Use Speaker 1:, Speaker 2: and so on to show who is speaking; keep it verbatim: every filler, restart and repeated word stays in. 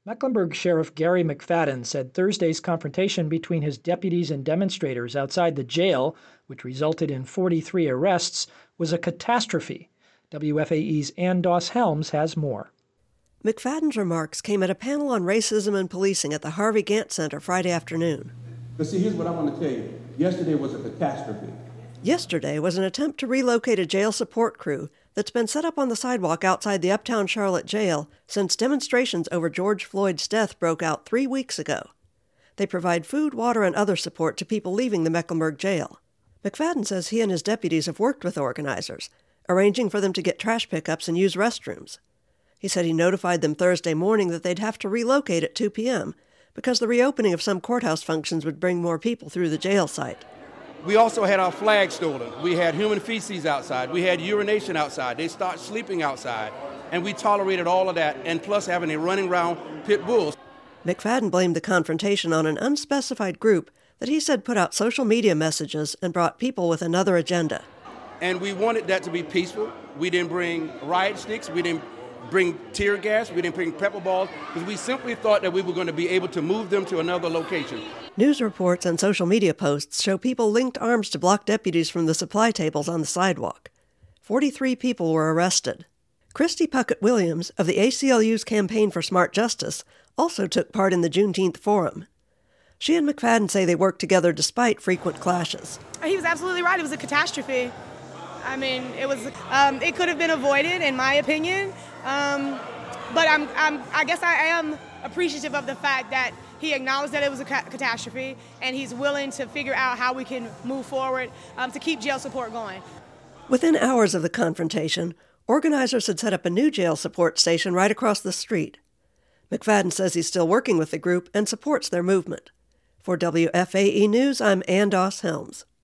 Speaker 1: Mecklenburg Sheriff Gary McFadden said Thursday's confrontation between his deputies and demonstrators outside the jail, which resulted in forty-three arrests, was a catastrophe. W F A E's Ann Doss Helms has more.
Speaker 2: McFadden's remarks came at a panel on racism and policing at the Harvey Gantt Center Friday afternoon.
Speaker 3: But see, here's what I want to tell you. Yesterday was a catastrophe.
Speaker 2: Yesterday was an attempt to relocate a jail support crew that's been set up on the sidewalk outside the Uptown Charlotte jail since demonstrations over George Floyd's death broke out three weeks ago. They provide food, water, and other support to people leaving the Mecklenburg jail. McFadden says he and his deputies have worked with organizers, arranging for them to get trash pickups and use restrooms. He said he notified them Thursday morning that they'd have to relocate at two p.m. because the reopening of some courthouse functions would bring more people through the jail site.
Speaker 3: We also had our flag stolen. We had human feces outside. We had urination outside. They start sleeping outside. And we tolerated all of that, and plus having a running around pit bulls.
Speaker 2: McFadden blamed the confrontation on an unspecified group that he said put out social media messages and brought people with another agenda.
Speaker 3: And we wanted that to be peaceful. We didn't bring riot sticks. We didn't bring tear gas. We didn't bring pepper balls, because we simply thought that we were going to be able to move them to another location.
Speaker 2: News reports and social media posts show people linked arms to block deputies from the supply tables on the sidewalk. forty-three people were arrested. Christy Puckett Williams of the A C L U's Campaign for Smart Justice also took part in the Juneteenth Forum. She and McFadden say they worked together despite frequent clashes.
Speaker 4: He was absolutely right. It was a catastrophe. I mean, it was. Um, it could have been avoided, in my opinion. Um, but I'm, I'm. I guess I am appreciative of the fact that he acknowledged that it was a ca- catastrophe, and he's willing to figure out how we can move forward um, to keep jail support going.
Speaker 2: Within hours of the confrontation, organizers had set up a new jail support station right across the street. McFadden says he's still working with the group and supports their movement. For W F A E News, I'm Ann Doss Helms.